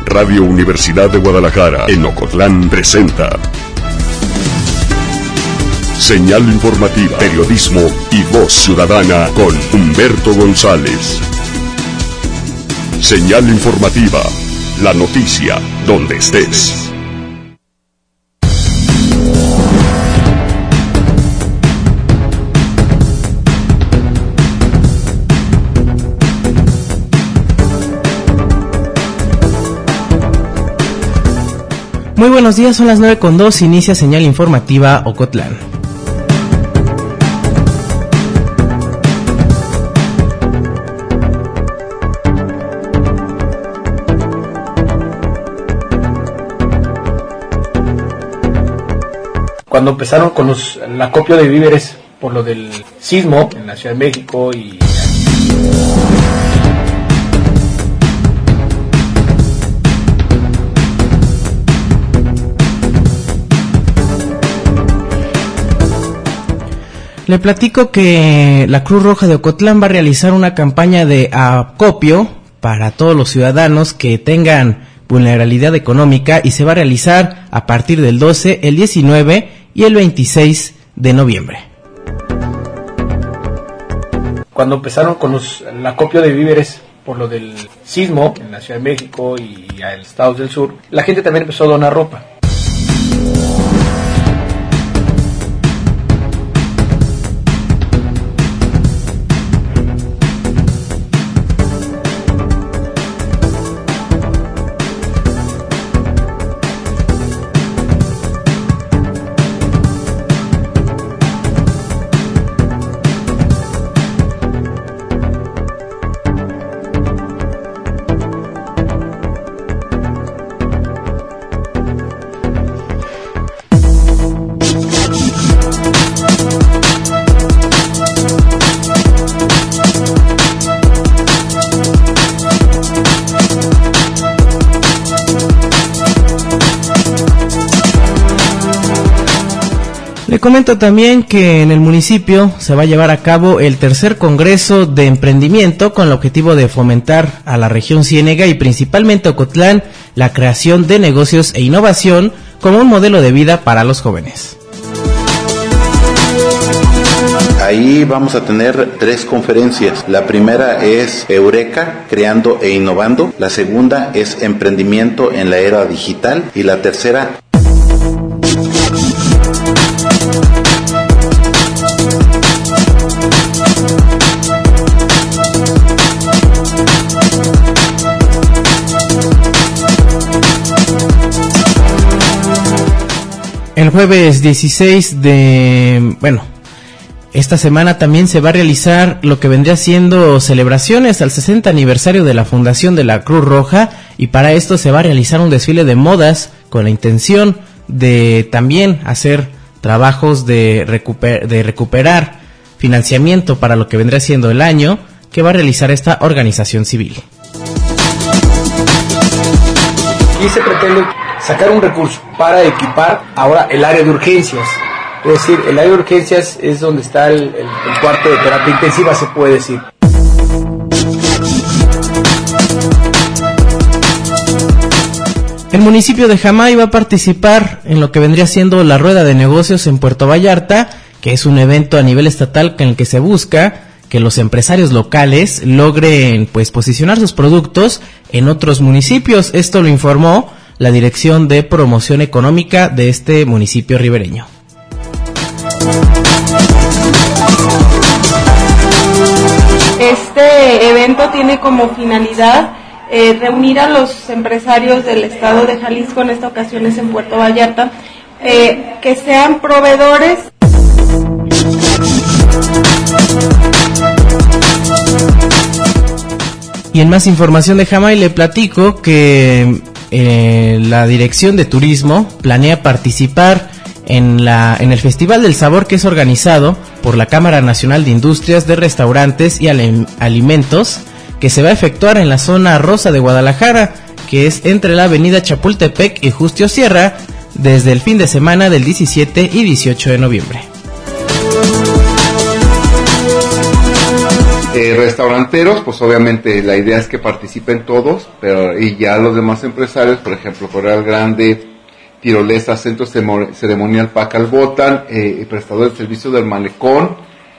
Radio Universidad de Guadalajara en Ocotlán presenta Señal informativa, periodismo y voz ciudadana con Humberto González. Señal informativa, la noticia donde estés. Muy buenos días, son las 9:02, inicia Señal Informativa Ocotlán. Cuando empezaron con el acopio de víveres por lo del sismo en la Ciudad de México y Le platico que la Cruz Roja de Ocotlán va a realizar una campaña de acopio para todos los ciudadanos que tengan vulnerabilidad económica y se va a realizar a partir del 12, el 19 y el 26 de noviembre. Cuando empezaron con el acopio de víveres por lo del sismo en la Ciudad de México y en estados del sur, la gente también empezó a donar ropa. Le comento también que en el municipio se va a llevar a cabo el tercer Congreso de Emprendimiento con el objetivo de fomentar a la región Ciénega y principalmente Ocotlán la creación de negocios e innovación como un modelo de vida para los jóvenes. Ahí vamos a tener 3 conferencias. La primera es Eureka, creando e innovando. La segunda es emprendimiento en la era digital. Y la tercera... El jueves 16 esta semana también se va a realizar lo que vendría siendo celebraciones al 60 aniversario de la fundación de la Cruz Roja, y para esto se va a realizar un desfile de modas con la intención de también hacer trabajos de recuperar financiamiento para lo que vendría siendo el año que va a realizar esta organización civil. Y se pretende sacar un recurso para equipar ahora el área de urgencias. Es decir, el área de urgencias es donde está el cuarto de terapia intensiva, se puede decir. El municipio de Jamay va a participar en lo que vendría siendo la Rueda de Negocios en Puerto Vallarta, que es un evento a nivel estatal en el que se busca que los empresarios locales logren posicionar sus productos en otros municipios. Esto lo informó la Dirección de Promoción Económica de este municipio ribereño. Este evento tiene como finalidad reunir a los empresarios del estado de Jalisco, en esta ocasión es en Puerto Vallarta, que sean proveedores. Y en más información de Jamay le platico que la Dirección de Turismo planea participar en el Festival del Sabor, que es organizado por la Cámara Nacional de Industrias de Restaurantes y Alimentos, que se va a efectuar en la zona rosa de Guadalajara, que es entre la avenida Chapultepec y Justio Sierra, desde el fin de semana del 17 y 18 de noviembre. Restauranteros, pues obviamente la idea es que participen todos, y ya los demás empresarios, por ejemplo, Corral Grande, Tirolesa, Centro Ceremonial Pacal Botan, prestador de servicio del Malecón.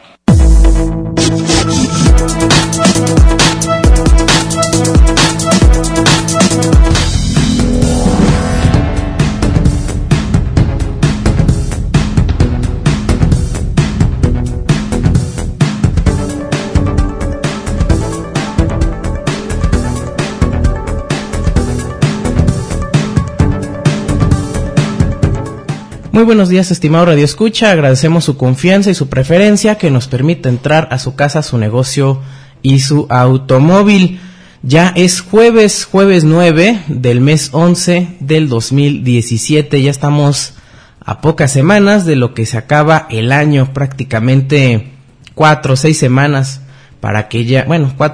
Muy buenos días, estimado Radio Escucha. Agradecemos su confianza y su preferencia que nos permite entrar a su casa, su negocio y su automóvil. Ya es jueves 9 del mes 11 del 2017. Ya estamos a pocas semanas de lo que se acaba el año, prácticamente 4 o 6 semanas para que ya,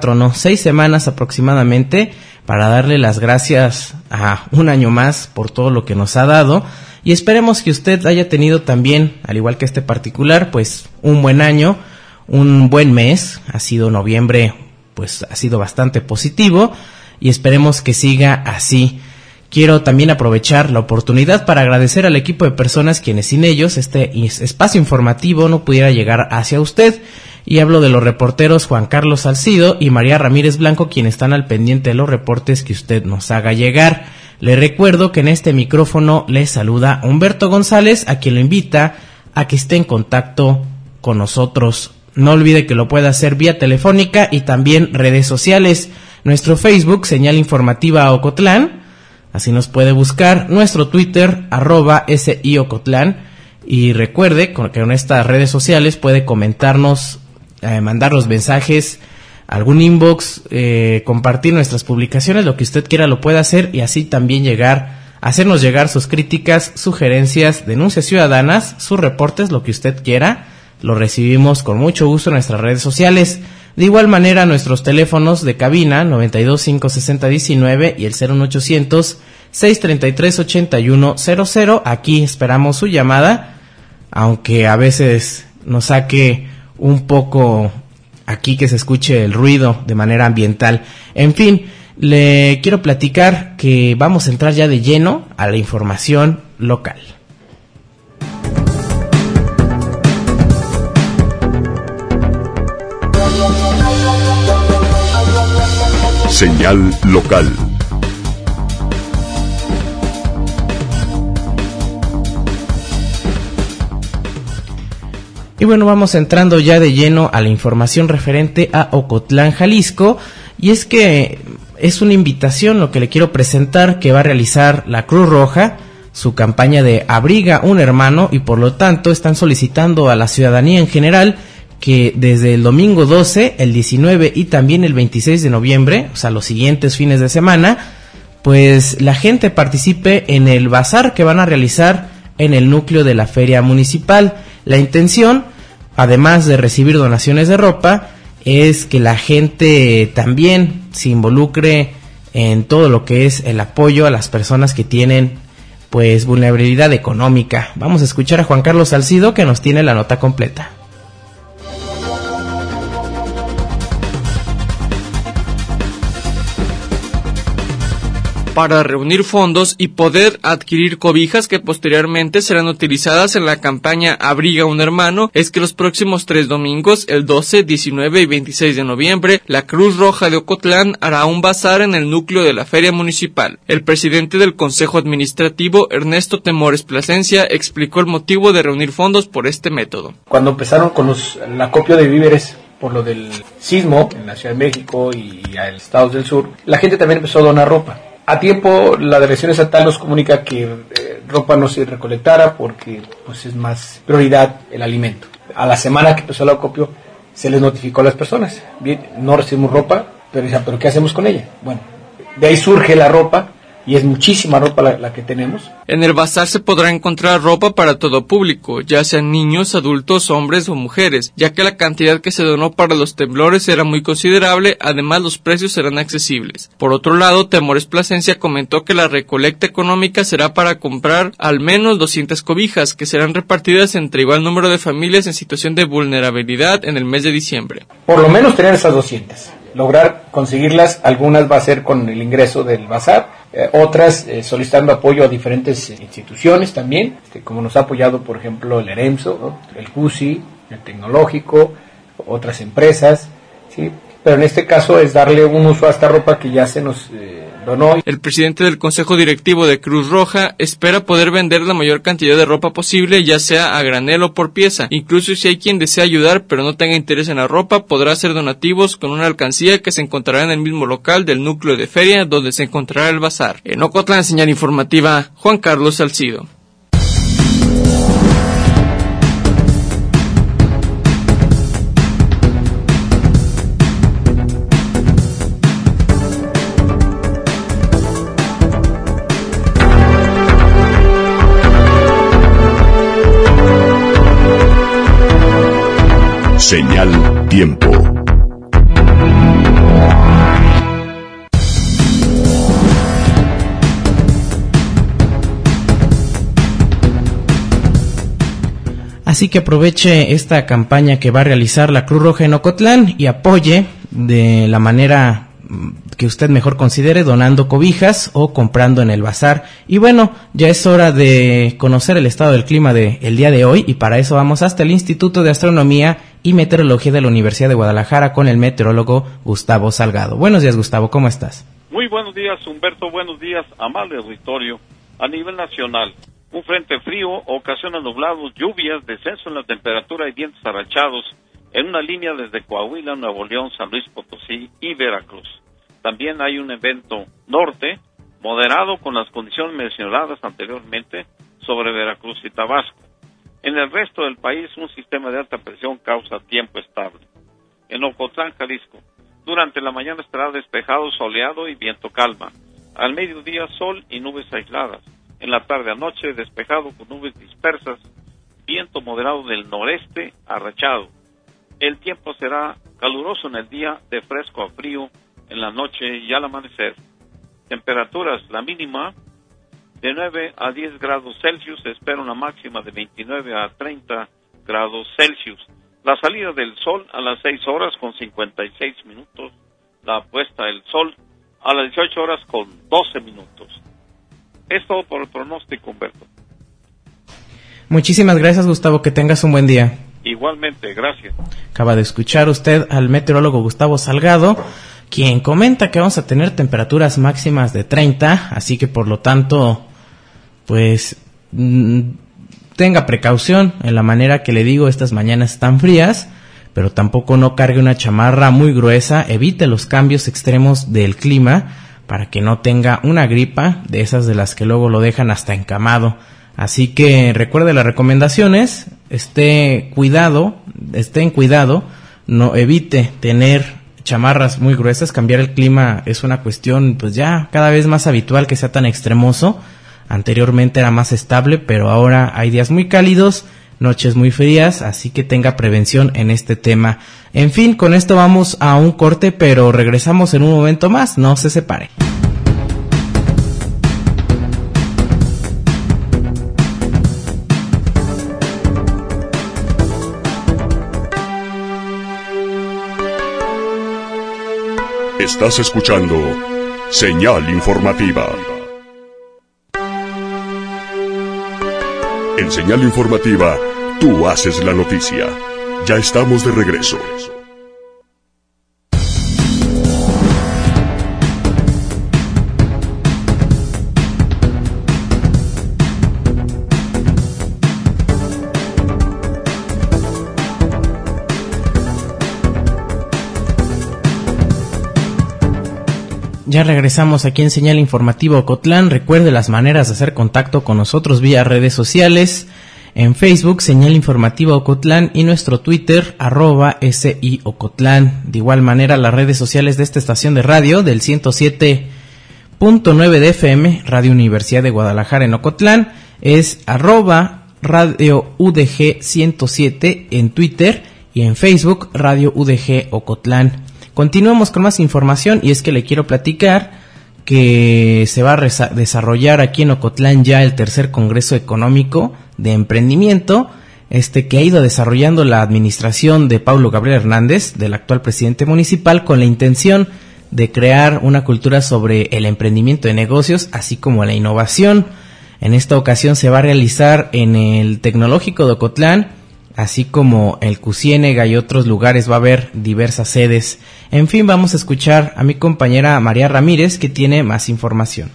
6 semanas aproximadamente, para darle las gracias a un año más por todo lo que nos ha dado. Y esperemos que usted haya tenido también, al igual que este particular, pues un buen año, un buen mes. Ha sido noviembre, pues ha sido bastante positivo y esperemos que siga así. Quiero también aprovechar la oportunidad para agradecer al equipo de personas quienes sin ellos este espacio informativo no pudiera llegar hacia usted. Y hablo de los reporteros Juan Carlos Salcido y María Ramírez Blanco, quienes están al pendiente de los reportes que usted nos haga llegar. Le recuerdo que en este micrófono le saluda Humberto González, a quien lo invita a que esté en contacto con nosotros. No olvide que lo puede hacer vía telefónica y también redes sociales. Nuestro Facebook, Señal Informativa Ocotlán, así nos puede buscar. Nuestro Twitter, @SIOcotlán. Y recuerde que en estas redes sociales puede comentarnos, mandarnos mensajes, algún inbox, compartir nuestras publicaciones, lo que usted quiera lo puede hacer, y así también hacernos llegar sus críticas, sugerencias, denuncias ciudadanas, sus reportes, lo que usted quiera, lo recibimos con mucho gusto en nuestras redes sociales. De igual manera, nuestros teléfonos de cabina 92 560 19 y el 01800 633 8100. Aquí esperamos su llamada, aunque a veces nos saque un poco aquí que se escuche el ruido de manera ambiental. En fin, le quiero platicar que vamos a entrar ya de lleno a la información local. Señal local. Y bueno, vamos entrando ya de lleno a la información referente a Ocotlán, Jalisco, y es que es una invitación lo que le quiero presentar que va a realizar la Cruz Roja, su campaña de Abriga un Hermano, y por lo tanto están solicitando a la ciudadanía en general que desde el domingo 12, el 19 y también el 26 de noviembre, o sea, los siguientes fines de semana, pues la gente participe en el bazar que van a realizar en el núcleo de la feria municipal. La intención, además de recibir donaciones de ropa, es que la gente también se involucre en todo lo que es el apoyo a las personas que tienen pues vulnerabilidad económica. Vamos a escuchar a Juan Carlos Salcido, que nos tiene la nota completa. Para reunir fondos y poder adquirir cobijas que posteriormente serán utilizadas en la campaña Abriga un Hermano, es que los próximos 3 domingos, el 12, 19 y 26 de noviembre, la Cruz Roja de Ocotlán hará un bazar en el núcleo de la feria municipal. El presidente del Consejo Administrativo, Ernesto Temores Plasencia, explicó el motivo de reunir fondos por este método. Cuando empezaron con el acopio de víveres por lo del sismo en la Ciudad de México y a estados del sur, la gente también empezó a donar ropa. A tiempo, la Dirección Estatal nos comunica que ropa no se recolectara porque pues es más prioridad el alimento. A la semana que empezó el acopio, se les notificó a las personas. Bien, no recibimos ropa, pero ¿qué hacemos con ella? Bueno, de ahí surge la ropa y es muchísima ropa la que tenemos. En el bazar se podrá encontrar ropa para todo público, ya sean niños, adultos, hombres o mujeres, ya que la cantidad que se donó para los temblores era muy considerable, además los precios serán accesibles. Por otro lado, Temores Plasencia comentó que la recolecta económica será para comprar al menos 200 cobijas, que serán repartidas entre igual número de familias en situación de vulnerabilidad en el mes de diciembre. Por lo menos tener esas 200. Lograr conseguirlas, algunas va a ser con el ingreso del bazar, otras solicitando apoyo a diferentes instituciones también, como nos ha apoyado por ejemplo el EREMSO, ¿no? El CUSI, el Tecnológico, otras empresas, ¿sí? Pero en este caso es darle un uso a esta ropa que ya se nos donó. El presidente del Consejo Directivo de Cruz Roja espera poder vender la mayor cantidad de ropa posible, ya sea a granel o por pieza. Incluso si hay quien desea ayudar pero no tenga interés en la ropa, podrá hacer donativos con una alcancía que se encontrará en el mismo local del núcleo de feria donde se encontrará el bazar. En Ocotlán, señal informativa, Juan Carlos Salcido. Señal Tiempo. Así que aproveche esta campaña que va a realizar la Cruz Roja en Ocotlán y apoye de la manera que usted mejor considere, donando cobijas o comprando en el bazar. Y bueno, ya es hora de conocer el estado del clima del día de hoy, y para eso vamos hasta el Instituto de Astronomía y Meteorología de la Universidad de Guadalajara con el meteorólogo Gustavo Salgado. Buenos días, Gustavo, ¿cómo estás? Muy buenos días, Humberto, buenos días, amable auditorio. A nivel nacional, un frente frío ocasiona nublados, lluvias, descenso en la temperatura y vientos arrachados en una línea desde Coahuila, Nuevo León, San Luis Potosí y Veracruz. También hay un evento norte moderado con las condiciones mencionadas anteriormente sobre Veracruz y Tabasco. En el resto del país, un sistema de alta presión causa tiempo estable. En Ocotlán, Jalisco, durante la mañana estará despejado, soleado y viento calma. Al mediodía, sol y nubes aisladas. En la tarde a noche, despejado con nubes dispersas, viento moderado del noreste arrachado. El tiempo será caluroso en el día, de fresco a frío en la noche y al amanecer. Temperaturas, la mínima de 9 a 10 grados Celsius, se espera una máxima de 29 a 30 grados Celsius. La salida del sol a las 6 horas con 56 minutos, la puesta del sol a las 18 horas con 12 minutos. Es todo por el pronóstico, Humberto. Muchísimas gracias, Gustavo, que tengas un buen día. Igualmente, gracias. Acaba de escuchar usted al meteorólogo Gustavo Salgado, quien comenta que vamos a tener temperaturas máximas de 30, así que por lo tanto, pues tenga precaución en la manera que le digo, estas mañanas están frías, pero tampoco no cargue una chamarra muy gruesa, evite los cambios extremos del clima para que no tenga una gripa de esas de las que luego lo dejan hasta encamado. Así que recuerde las recomendaciones, esté en cuidado, no evite tener chamarras muy gruesas. Cambiar el clima es una cuestión pues ya cada vez más habitual que sea tan extremoso. Anteriormente era más estable, pero ahora hay días muy cálidos, noches muy frías, así que tenga prevención en este tema. En fin, con esto vamos a un corte, pero regresamos en un momento más, no se separe. Estás escuchando Señal Informativa. En Señal Informativa, tú haces la noticia. Ya estamos de regreso. Ya regresamos aquí en Señal Informativa Ocotlán. Recuerde las maneras de hacer contacto con nosotros vía redes sociales. En Facebook, Señal Informativa Ocotlán, y nuestro Twitter, @SI Ocotlán. De igual manera, las redes sociales de esta estación de radio, del 107.3 de FM, Radio Universidad de Guadalajara en Ocotlán, es @Radio UDG 107 en Twitter y en Facebook Radio UDG Ocotlán. Continuamos con más información y es que le quiero platicar que se va a desarrollar aquí en Ocotlán ya el tercer Congreso Económico de Emprendimiento, que ha ido desarrollando la administración de Paulo Gabriel Hernández, del actual presidente municipal, con la intención de crear una cultura sobre el emprendimiento de negocios, así como la innovación. En esta ocasión se va a realizar en el Tecnológico de Ocotlán, así como el Cusiénega y otros lugares. Va a haber diversas sedes. En fin, vamos a escuchar a mi compañera María Ramírez, que tiene más información.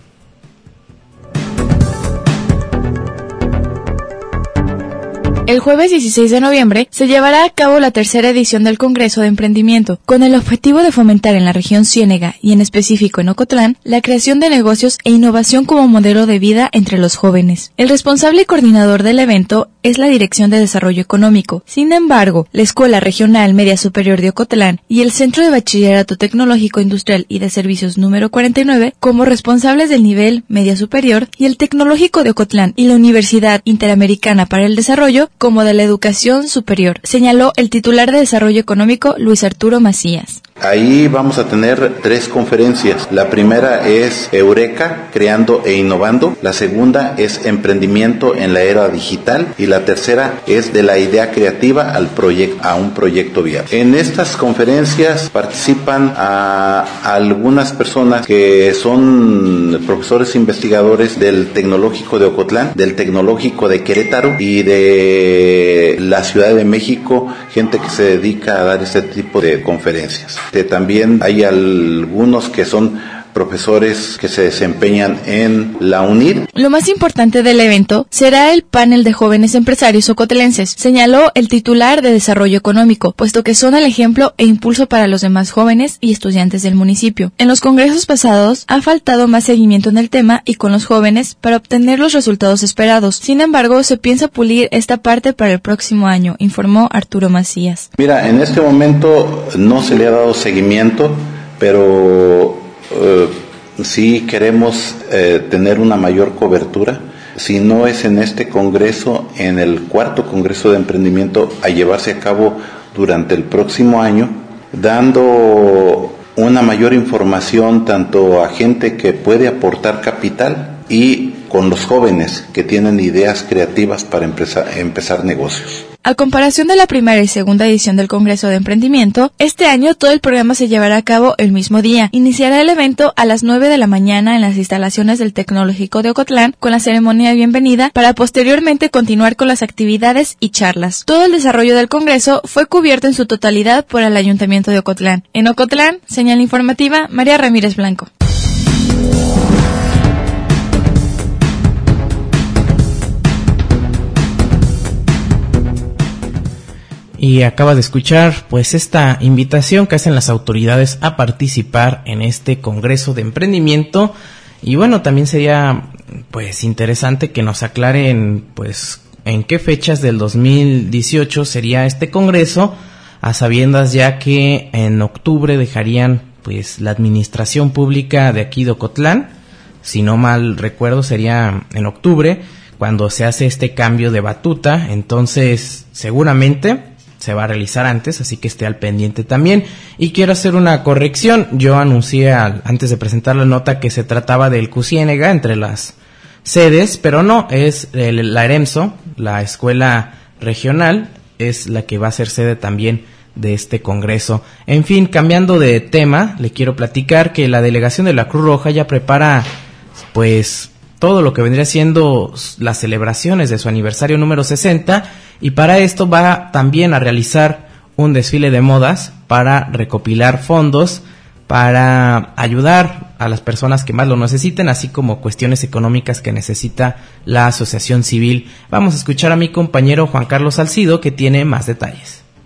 El jueves 16 de noviembre se llevará a cabo la tercera edición del Congreso de Emprendimiento, con el objetivo de fomentar en la región Ciénega y en específico en Ocotlán la creación de negocios e innovación como modelo de vida entre los jóvenes. El responsable y coordinador del evento es la Dirección de Desarrollo Económico. Sin embargo, la Escuela Regional Media Superior de Ocotlán y el Centro de Bachillerato Tecnológico Industrial y de Servicios número 49 como responsables del nivel Media Superior, y el Tecnológico de Ocotlán y la Universidad Interamericana para el Desarrollo como de la educación superior, señaló el titular de Desarrollo Económico, Luis Arturo Macías. Ahí vamos a tener 3 conferencias. La primera es Eureka, creando e innovando. La segunda es emprendimiento en la era digital. Y la tercera es de la idea creativa a un proyecto viable. En estas conferencias participan a algunas personas que son profesores investigadores del Tecnológico de Ocotlán, del Tecnológico de Querétaro y de la Ciudad de México, gente que se dedica a dar este tipo de conferencias. También hay algunos que son profesores que se desempeñan en la UNIR. Lo más importante del evento será el panel de jóvenes empresarios ocotlenses, señaló el titular de Desarrollo Económico, puesto que son el ejemplo e impulso para los demás jóvenes y estudiantes del municipio. En los congresos pasados ha faltado más seguimiento en el tema y con los jóvenes para obtener los resultados esperados. Sin embargo, se piensa pulir esta parte para el próximo año, informó Arturo Macías. Mira, en este momento no se le ha dado seguimiento, pero sí queremos tener una mayor cobertura. Si no es en este congreso, en el 4º Congreso de Emprendimiento a llevarse a cabo durante el próximo año, dando una mayor información tanto a gente que puede aportar capital y con los jóvenes que tienen ideas creativas para empezar negocios. A comparación de la primera y segunda edición del Congreso de Emprendimiento, este año todo el programa se llevará a cabo el mismo día. Iniciará el evento a las 9 de la mañana en las instalaciones del Tecnológico de Ocotlán con la ceremonia de bienvenida, para posteriormente continuar con las actividades y charlas. Todo el desarrollo del Congreso fue cubierto en su totalidad por el Ayuntamiento de Ocotlán. En Ocotlán, señal informativa, María Ramírez Blanco. Y acaba de escuchar pues esta invitación que hacen las autoridades a participar en este Congreso de Emprendimiento. Y bueno, también sería pues interesante que nos aclaren pues en qué fechas del 2018 sería este Congreso, a sabiendas ya que en octubre dejarían pues la administración pública de aquí de Ocotlán. Si no mal recuerdo, sería en octubre cuando se hace este cambio de batuta. Entonces seguramente se va a realizar antes, así que esté al pendiente también. Y quiero hacer una corrección. Yo anuncié antes de presentar la nota que se trataba del Cusiénega entre las sedes, pero no, es la EREMSO, la escuela regional, es la que va a ser sede también de este congreso. En fin, cambiando de tema, le quiero platicar que la delegación de la Cruz Roja ya prepara pues todo lo que vendría siendo las celebraciones de su aniversario número 60, y para esto va también a realizar un desfile de modas para recopilar fondos para ayudar a las personas que más lo necesiten, así como cuestiones económicas que necesita la asociación civil. Vamos a escuchar a mi compañero Juan Carlos Salcido, que tiene más detalles.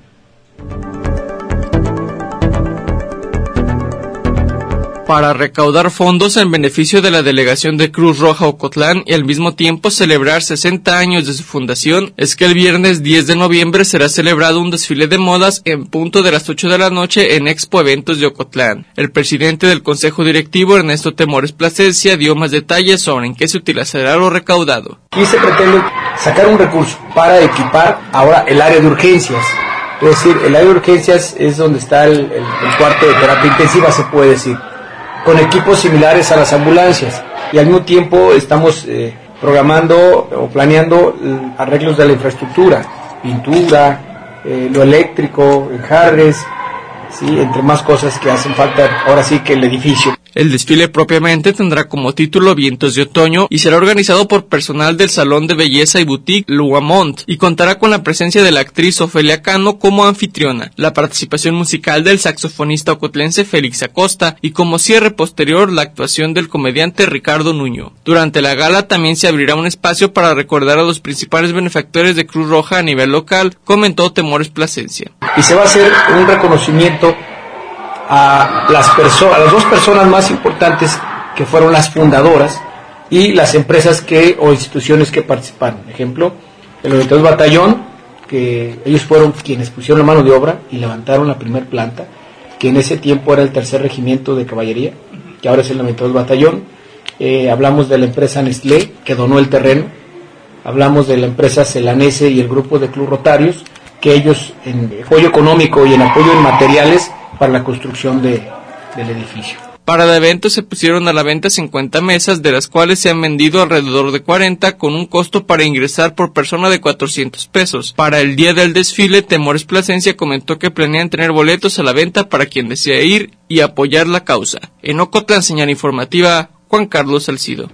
para recaudar fondos en beneficio de la delegación de Cruz Roja Ocotlán y al mismo tiempo celebrar 60 años de su fundación, es que el viernes 10 de noviembre será celebrado un desfile de modas en punto de las 8 de la noche en Expo Eventos de Ocotlán. El presidente del Consejo Directivo, Ernesto Temores Plasencia, dio más detalles sobre en qué se utilizará lo recaudado. Aquí se pretende sacar un recurso para equipar ahora el área de urgencias. Es decir, el área de urgencias es donde está el cuarto de terapia intensiva, se puede decir, con equipos similares a las ambulancias. Y al mismo tiempo estamos programando o planeando arreglos de la infraestructura, pintura, lo eléctrico, enjarres, ¿sí? Entre más cosas que hacen falta ahora sí que el edificio. El desfile propiamente tendrá como título Vientos de Otoño y será organizado por personal del Salón de Belleza y Boutique Luamont y contará con la presencia de la actriz Ofelia Cano como anfitriona, la participación musical del saxofonista ocotlense Félix Acosta y como cierre posterior la actuación del comediante Ricardo Nuño. Durante la gala también se abrirá un espacio para recordar a los principales benefactores de Cruz Roja a nivel local, comentó Temores Plasencia. Y se va a hacer un reconocimiento a las dos personas más importantes que fueron las fundadoras y las empresas o instituciones que participaron. Ejemplo, el 92 Batallón, que ellos fueron quienes pusieron la mano de obra y levantaron la primer planta, que en ese tiempo era el 3er Regimiento de Caballería, que ahora es el 92 Batallón. Hablamos de la empresa Nestlé, que donó el terreno. Hablamos de la empresa Celanese y el grupo de Club Rotarios, que ellos en apoyo económico y en apoyo en materiales para la construcción del edificio. Para el evento se pusieron a la venta 50 mesas, de las cuales se han vendido alrededor de 40, con un costo para ingresar por persona de 400 pesos. Para el día del desfile, Temores Plasencia comentó que planean tener boletos a la venta para quien desee ir y apoyar la causa. En Ocotlán, señal informativa, Juan Carlos Salcido.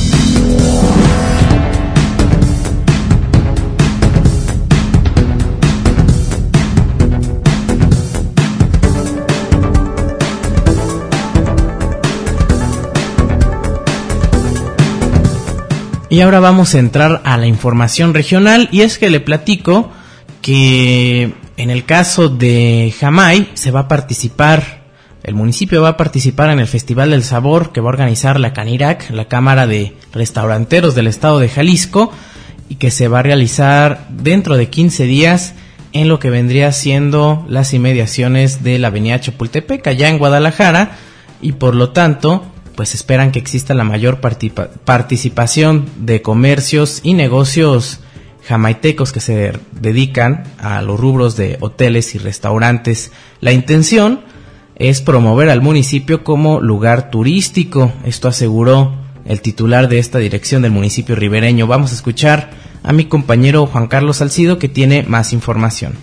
Y ahora vamos a entrar a la información regional, y es que le platico que en el caso de Jamay el municipio va a participar en el Festival del Sabor que va a organizar la CANIRAC, la Cámara de Restauranteros del Estado de Jalisco, y que se va a realizar dentro de 15 días en lo que vendría siendo las inmediaciones de la avenida Chapultepec, allá en Guadalajara, y por lo tanto pues esperan que exista la mayor participación de comercios y negocios jamaitecos que se dedican a los rubros de hoteles y restaurantes. La intención es promover al municipio como lugar turístico, esto aseguró el titular de esta dirección del municipio ribereño. Vamos a escuchar a mi compañero Juan Carlos Salcido, que tiene más información.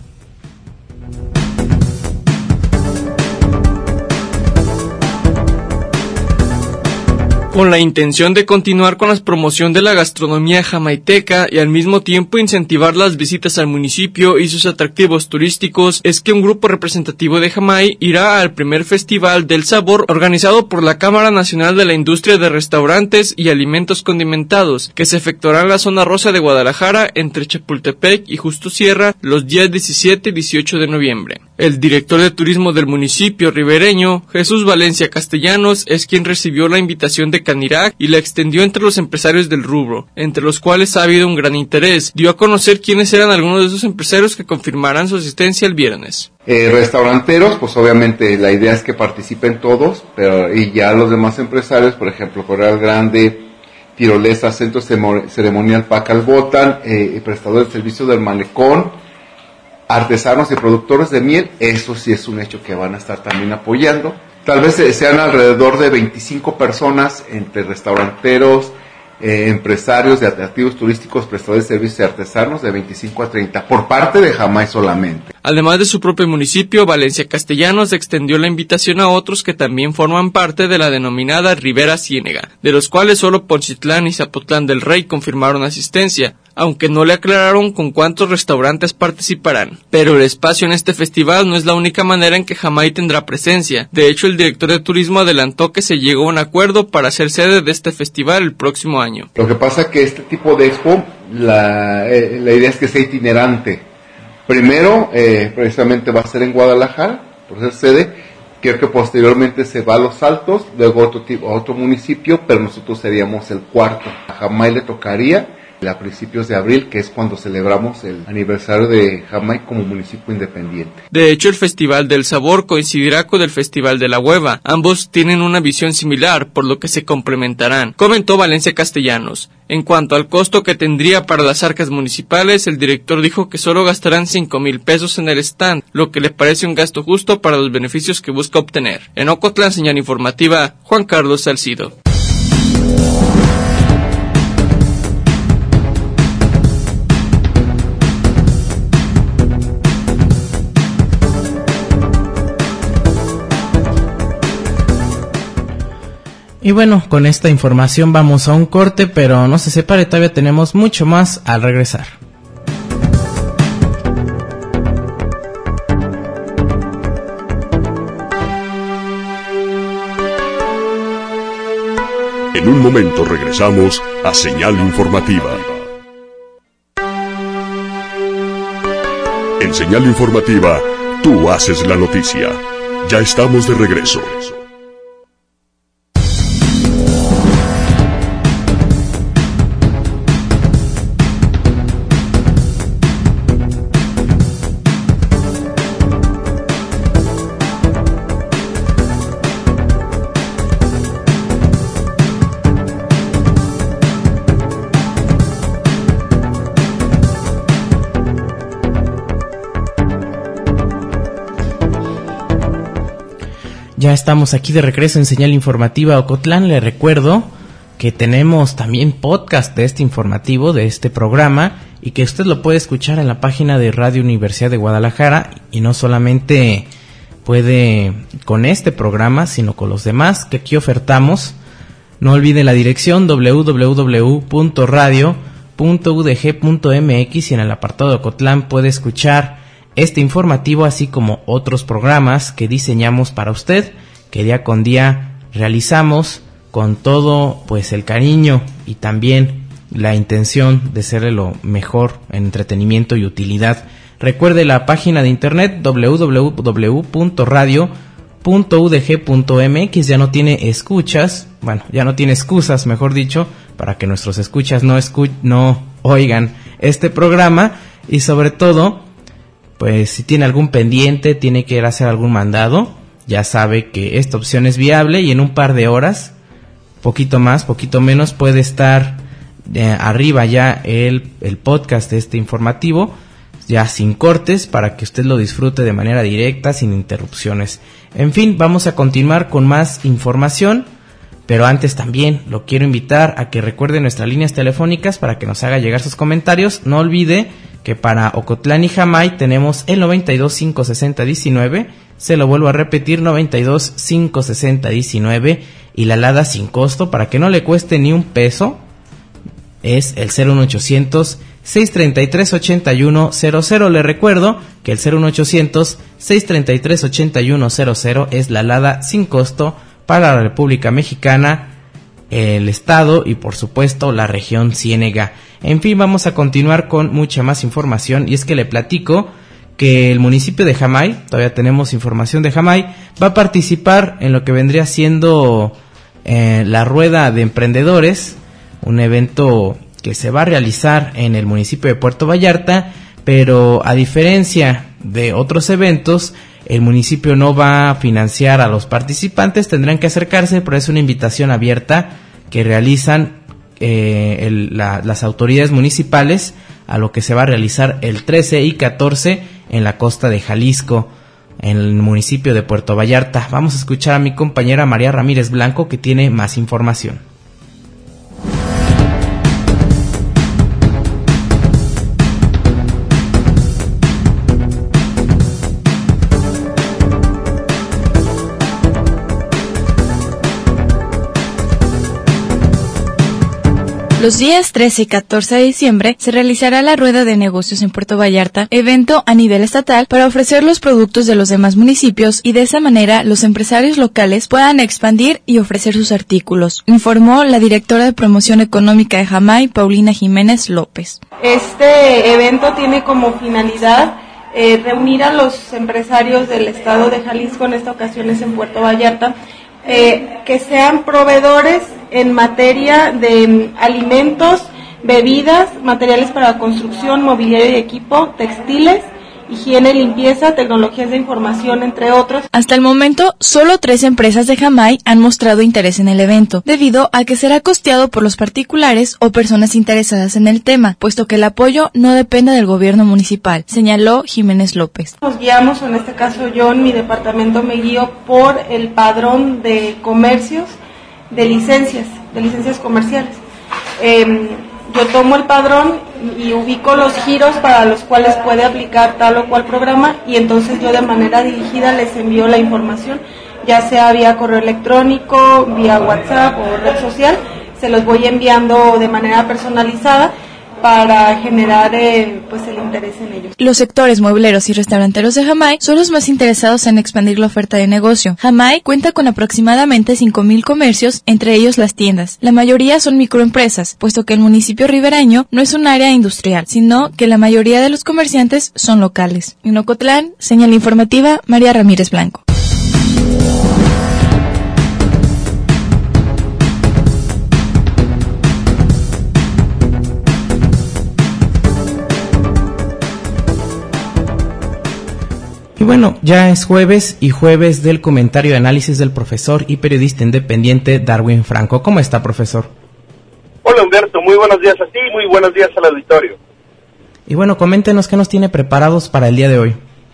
Con la intención de continuar con la promoción de la gastronomía jamaiteca y al mismo tiempo incentivar las visitas al municipio y sus atractivos turísticos, es que un grupo representativo de Jamay irá al primer Festival del Sabor organizado por la Cámara Nacional de la Industria de Restaurantes y Alimentos Condimentados, que se efectuará en la zona rosa de Guadalajara entre Chapultepec y Justo Sierra los días 17 y 18 de noviembre. El director de turismo del municipio ribereño, Jesús Valencia Castellanos, es quien recibió la invitación de CANIRAC y la extendió entre los empresarios del rubro, entre los cuales ha habido un gran interés. Dio a conocer quiénes eran algunos de esos empresarios que confirmarán su asistencia el viernes. Restauranteros, pues obviamente la idea es que participen todos, y ya los demás empresarios, por ejemplo, Corral Grande, Tirolesa, Centro Ceremonial Pacal Botan, prestadores de servicio del Malecón, artesanos y productores de miel, eso sí es un hecho que van a estar también apoyando. Tal vez sean alrededor de 25 personas entre restauranteros, empresarios de atractivos turísticos, prestadores de servicios y artesanos, de 25 a 30, por parte de Jamay solamente. Además de su propio municipio, Valencia Castellanos extendió la invitación a otros que también forman parte de la denominada Ribera Ciénega, de los cuales solo Poncitlán y Zapotlán del Rey confirmaron asistencia, aunque no le aclararon con cuántos restaurantes participarán. Pero el espacio en este festival no es la única manera en que Jamay tendrá presencia. De hecho, el director de turismo adelantó que se llegó a un acuerdo para ser sede de este festival el próximo año. Lo que pasa es que este tipo de expo, la idea es que sea itinerante. Primero, precisamente va a ser en Guadalajara, por ser sede, Creo que posteriormente se va a Los Altos, luego otro municipio, pero nosotros seríamos el cuarto. A Jamay le tocaría a principios de abril, que es cuando celebramos el aniversario de Jamay como municipio independiente. De hecho, el Festival del Sabor coincidirá con el Festival de la Hueva. Ambos tienen una visión similar, por lo que se complementarán, comentó Valencia Castellanos. En cuanto al costo que tendría para las arcas municipales, el director dijo que solo gastarán 5,000 pesos en el stand, lo que le parece un gasto justo para los beneficios que busca obtener. En Ocotlán, señal informativa, Juan Carlos Salcido. Y bueno, con esta información vamos a un corte, pero no se separe, todavía tenemos mucho más al regresar. En un momento regresamos a Señal Informativa. En Señal Informativa, tú haces la noticia. Ya estamos de regreso. Ya estamos aquí de regreso en Señal Informativa Ocotlán. Le recuerdo que tenemos también podcast de este informativo, de este programa, y que usted lo puede escuchar en la página de Radio Universidad de Guadalajara, y no solamente puede con este programa, sino con los demás que aquí ofertamos. No olvide la dirección www.radio.udg.mx, y en el apartado de Ocotlán puede escuchar este informativo, así como otros programas que diseñamos para usted, que día con día realizamos con todo pues el cariño y también la intención de serle lo mejor en entretenimiento y utilidad. Recuerde la página de internet www.radio.udg.mx. Ya no tiene ya no tiene excusas, mejor dicho, para que nuestros escuchas no oigan este programa, y sobre todo, pues si tiene algún pendiente, tiene que ir a hacer algún mandado, ya sabe que esta opción es viable, y en un par de horas, poquito más, poquito menos, puede estar arriba ya el podcast de este informativo, ya sin cortes, para que usted lo disfrute de manera directa, sin interrupciones. En fin, vamos a continuar con más información, pero antes también lo quiero invitar a que recuerde nuestras líneas telefónicas para que nos haga llegar sus comentarios. No olvide que para Ocotlán y Jamay tenemos el 92-560-19, se lo vuelvo a repetir, 92-560-19, y la alada sin costo, para que no le cueste ni un peso, es el 01800-633-8100. Le recuerdo que el 01800-633-8100 es la alada sin costo para la República Mexicana, el estado y por supuesto la región Ciénega. En fin, vamos a continuar con mucha más información, y es que le platico que el municipio de Jamay, todavía tenemos información de Jamay, va a participar en lo que vendría siendo la Rueda de Emprendedores, un evento que se va a realizar en el municipio de Puerto Vallarta, pero a diferencia de otros eventos, el municipio no va a financiar a los participantes, tendrán que acercarse, pero es una invitación abierta que realizan las autoridades municipales a lo que se va a realizar el 13 y 14 en la costa de Jalisco, en el municipio de Puerto Vallarta. Vamos a escuchar a mi compañera María Ramírez Blanco, que tiene más información. Los días 13 y 14 de diciembre se realizará la Rueda de Negocios en Puerto Vallarta, evento a nivel estatal para ofrecer los productos de los demás municipios, y de esa manera los empresarios locales puedan expandir y ofrecer sus artículos, informó la directora de Promoción Económica de Jamay, Paulina Jiménez López. Este evento tiene como finalidad reunir a los empresarios del estado de Jalisco, en esta ocasión es en Puerto Vallarta, que sean proveedores en materia de alimentos, bebidas, materiales para construcción, mobiliario y equipo, textiles, higiene, limpieza, tecnologías de información, entre otros. Hasta el momento, solo 3 empresas de Jamay han mostrado interés en el evento, debido a que será costeado por los particulares o personas interesadas en el tema, puesto que el apoyo no depende del gobierno municipal, señaló Jiménez López. Nos guiamos, en este caso yo en mi departamento me guío por el padrón de comercios, de licencias comerciales. Yo tomo el padrón y ubico los giros para los cuales puede aplicar tal o cual programa, y entonces yo de manera dirigida les envío la información, ya sea vía correo electrónico, vía WhatsApp o red social, se los voy enviando de manera personalizada para generar pues el interés en ellos. Los sectores muebleros y restauranteros de Jamay son los más interesados en expandir la oferta de negocio. Jamay cuenta con aproximadamente 5,000 comercios, entre ellos las tiendas. La mayoría son microempresas, puesto que el municipio ribereño no es un área industrial, sino que la mayoría de los comerciantes son locales. En Ocotlán, señal informativa, María Ramírez Blanco. Y bueno, ya es jueves y jueves del comentario y análisis del profesor y periodista independiente Darwin Franco. ¿Cómo está, profesor? Hola, Humberto, muy buenos días a ti y muy buenos días al auditorio. Y bueno, coméntenos qué nos tiene preparados para el día de hoy.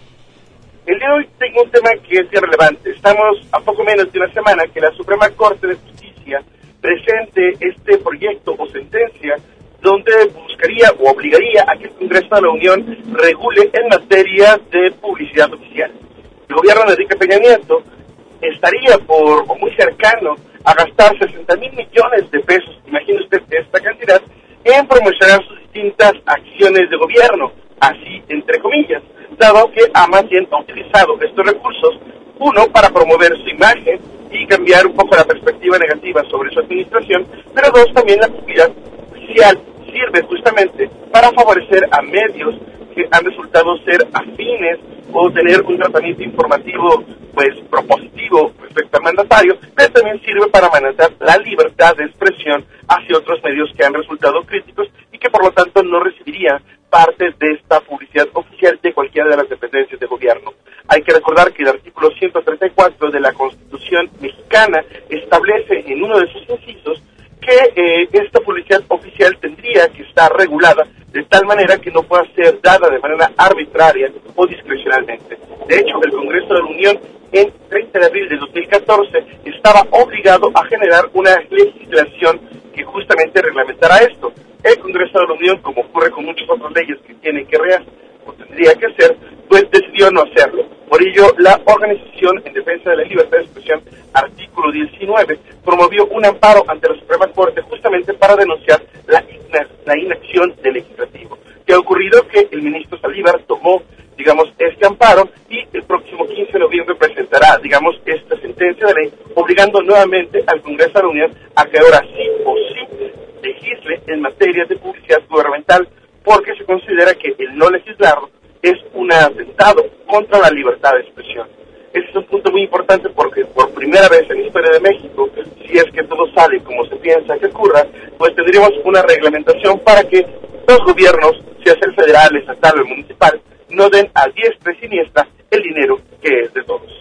El día de hoy tengo un tema que es irrelevante. Estamos a poco menos de una semana que la Suprema Corte de Justicia presente este proyecto o sentencia donde buscaría o obligaría a que el Congreso de la Unión regule en materia de publicidad oficial. El gobierno de Enrique Peña Nieto estaría o muy cercano a gastar 60,000 millones de pesos, imagine usted esta cantidad, en promocionar sus distintas acciones de gobierno, así entre comillas, dado que más bien ha utilizado estos recursos, uno, para promover su imagen y cambiar un poco la perspectiva negativa sobre su administración, pero dos, también la publicidad oficial sirve justamente para favorecer a medios que han resultado ser afines o tener un tratamiento informativo pues propositivo respecto al mandatario, pero también sirve para manejar la libertad de expresión hacia otros medios que han resultado críticos y que por lo tanto no recibirían parte de esta publicidad oficial de cualquiera de las dependencias de gobierno. Hay que recordar que el artículo 134 de la Constitución mexicana establece en uno de sus incisos que esta publicidad oficial tendría que estar regulada de tal manera que no pueda ser dada de manera arbitraria o discrecionalmente. De hecho, el Congreso de la Unión en 30 de abril de 2014 estaba obligado a generar una legislación que justamente reglamentara esto. El Congreso de la Unión, como ocurre con muchas otras leyes que tiene que o tendría que hacer, pues decidió no hacerlo. Por ello, la Organización en Defensa de la Libertad de Expresión, artículo 19, promovió un amparo ante la Suprema Corte justamente para denunciar la inacción del legislativo. ¿Qué ha ocurrido? Que el ministro Saldívar tomó, este amparo y el próximo 15 de noviembre presentará, esta sentencia de ley, obligando nuevamente al Congreso de la Unión a que ahora sí o sí legisle en materia de publicidad gubernamental, porque se considera que el no legislarlo es un atentado contra la libertad de expresión. Ese es un punto muy importante porque por primera vez en la historia de México, si es que todo sale como se piensa que ocurra, pues tendríamos una reglamentación para que los gobiernos, sea el federal, el estatal o el municipal, no den a diestra y siniestra el dinero que es de todos.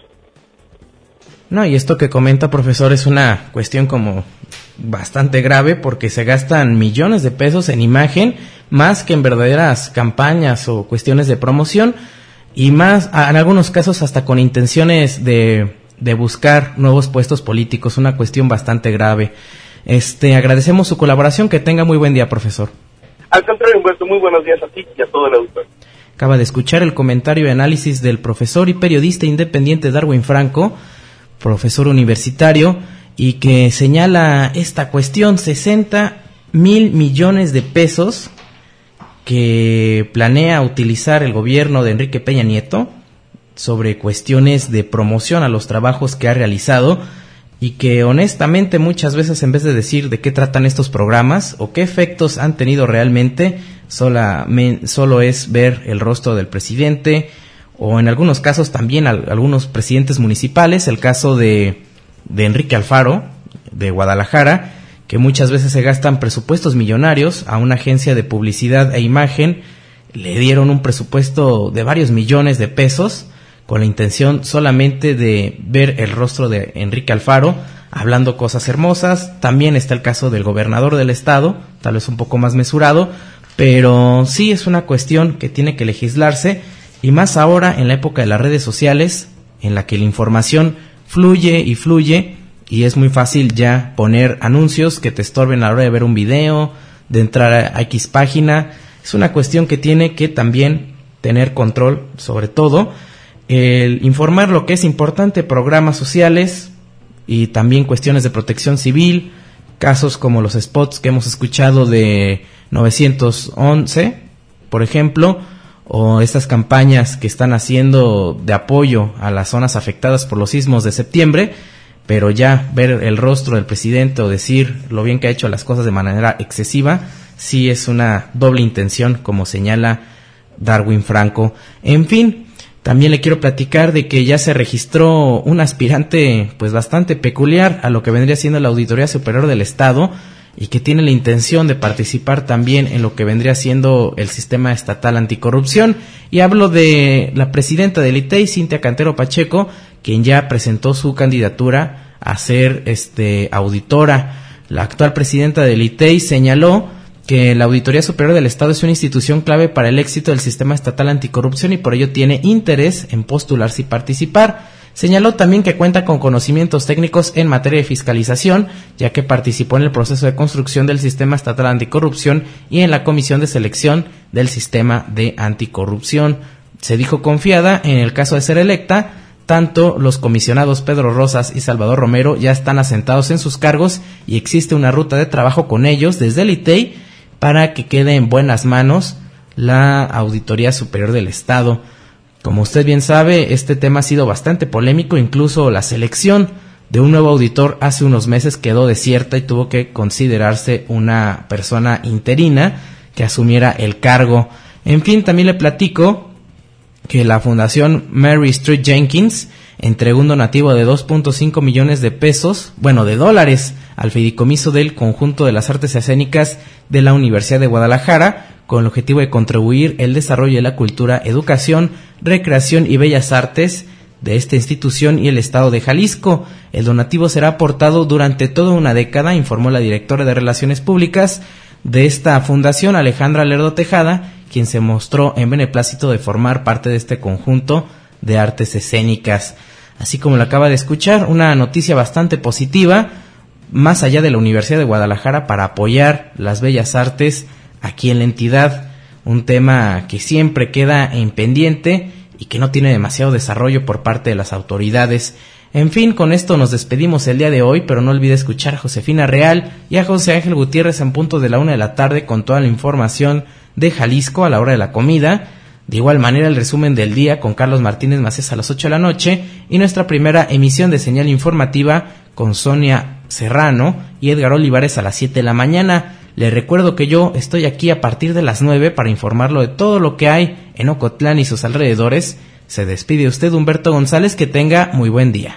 No, y esto que comenta, profesor, es una cuestión como bastante grave porque se gastan millones de pesos en imagen más que en verdaderas campañas o cuestiones de promoción y más, en algunos casos hasta con intenciones de buscar nuevos puestos políticos, una cuestión bastante grave. Agradecemos su colaboración, que tenga muy buen día, profesor. Al contrario, Humberto, muy buenos días a ti y a todo el auditorio. Acaba de escuchar el comentario y análisis del profesor y periodista independiente Darwin Franco, profesor universitario, y que señala esta cuestión: 60,000 millones de pesos que planea utilizar el gobierno de Enrique Peña Nieto sobre cuestiones de promoción a los trabajos que ha realizado, y que honestamente muchas veces, en vez de decir de qué tratan estos programas o qué efectos han tenido realmente, solo es ver el rostro del presidente, o en algunos casos también algunos presidentes municipales, el caso de Enrique Alfaro, de Guadalajara, que muchas veces se gastan presupuestos millonarios. A una agencia de publicidad e imagen le dieron un presupuesto de varios millones de pesos con la intención solamente de ver el rostro de Enrique Alfaro hablando cosas hermosas. También está el caso del gobernador del estado, tal vez un poco más mesurado, pero sí es una cuestión que tiene que legislarse, y más ahora en la época de las redes sociales, en la que la información fluye y es muy fácil ya poner anuncios que te estorben a la hora de ver un video, de entrar a X página. Es una cuestión que tiene que también tener control, sobre todo el informar lo que es importante, programas sociales y también cuestiones de protección civil, casos como los spots que hemos escuchado de 911, por ejemplo, o estas campañas que están haciendo de apoyo a las zonas afectadas por los sismos de septiembre. Pero ya ver el rostro del presidente o decir lo bien que ha hecho las cosas de manera excesiva, sí es una doble intención, como señala Darwin Franco. En fin, también le quiero platicar de que ya se registró un aspirante pues bastante peculiar a lo que vendría siendo la Auditoría Superior del Estado, y que tiene la intención de participar también en lo que vendría siendo el sistema estatal anticorrupción. Y hablo de la presidenta del ITEI, Cintia Cantero Pacheco, quien ya presentó su candidatura a ser auditora. La actual presidenta del ITEI señaló que la Auditoría Superior del Estado es una institución clave para el éxito del sistema estatal anticorrupción y por ello tiene interés en postularse y participar. Señaló también que cuenta con conocimientos técnicos en materia de fiscalización, ya que participó en el proceso de construcción del sistema estatal anticorrupción y en la comisión de selección del sistema de anticorrupción. Se dijo confiada en el caso de ser electa. Tanto los comisionados Pedro Rosas y Salvador Romero ya están asentados en sus cargos y existe una ruta de trabajo con ellos desde el ITEI para que quede en buenas manos la Auditoría Superior del Estado. Como usted bien sabe, este tema ha sido bastante polémico, incluso la selección de un nuevo auditor hace unos meses quedó desierta y tuvo que considerarse una persona interina que asumiera el cargo. En fin, también le platico que la Fundación Mary Street Jenkins entregó un donativo de 2.5 millones de pesos, de dólares, al fideicomiso del Conjunto de las Artes Escénicas de la Universidad de Guadalajara, con el objetivo de contribuir el desarrollo de la cultura, educación, recreación y bellas artes de esta institución y el estado de Jalisco. El donativo será aportado durante toda una década, informó la directora de Relaciones Públicas de esta fundación, Alejandra Lerdo Tejada, quien se mostró en beneplácito de formar parte de este conjunto de artes escénicas. Así como lo acaba de escuchar, una noticia bastante positiva, más allá de la Universidad de Guadalajara, para apoyar las bellas artes aquí en la entidad, un tema que siempre queda en pendiente y que no tiene demasiado desarrollo por parte de las autoridades. En fin, con esto nos despedimos el día de hoy, pero no olvide escuchar a Josefina Real y a José Ángel Gutiérrez en punto de la 1:00 p.m. con toda la información de Jalisco a la hora de la comida. De igual manera, el resumen del día con Carlos Martínez Macés a las 8:00 p.m. y nuestra primera emisión de señal informativa con Sonia Serrano y Edgar Olivares a las 7 a.m. Le recuerdo que yo estoy aquí a partir de las 9 para informarlo de todo lo que hay en Ocotlán y sus alrededores. Se despide usted, Humberto González, que tenga muy buen día.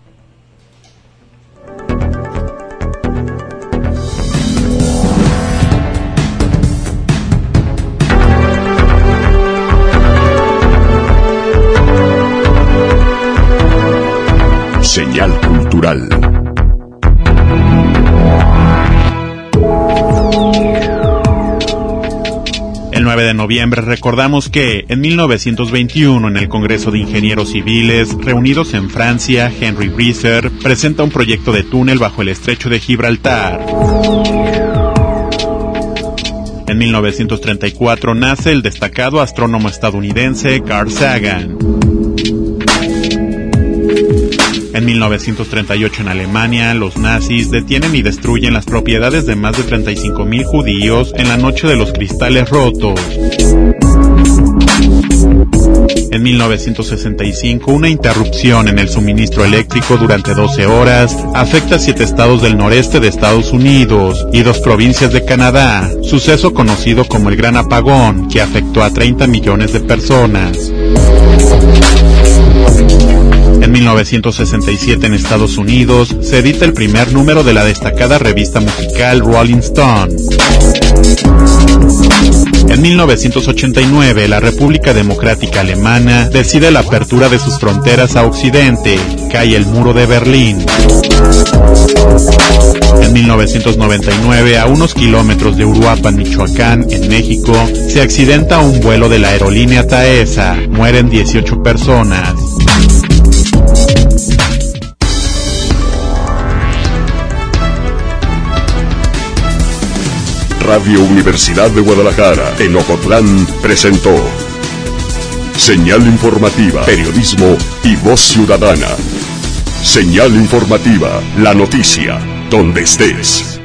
Señal cultural. El 9 de noviembre recordamos que en 1921 en el Congreso de Ingenieros Civiles reunidos en Francia, Henry Brisser presenta un proyecto de túnel bajo el estrecho de Gibraltar. En 1934 nace el destacado astrónomo estadounidense Carl Sagan. En 1938 en Alemania, los nazis detienen y destruyen las propiedades de más de 35,000 judíos en la Noche de los Cristales Rotos. En 1965, una interrupción en el suministro eléctrico durante 12 horas afecta a 7 estados del noreste de Estados Unidos y 2 provincias de Canadá, suceso conocido como el Gran Apagón, que afectó a 30 millones de personas. En 1967 en Estados Unidos se edita el primer número de la destacada revista musical Rolling Stone. En 1989 la República Democrática Alemana decide la apertura de sus fronteras a Occidente, cae el muro de Berlín. En 1999, a unos kilómetros de Uruapan, Michoacán, en México, se accidenta un vuelo de la aerolínea Taesa, mueren 18 personas. Radio Universidad de Guadalajara, en Ocotlán, presentó Señal Informativa, Periodismo y Voz Ciudadana. Señal Informativa, la noticia, donde estés.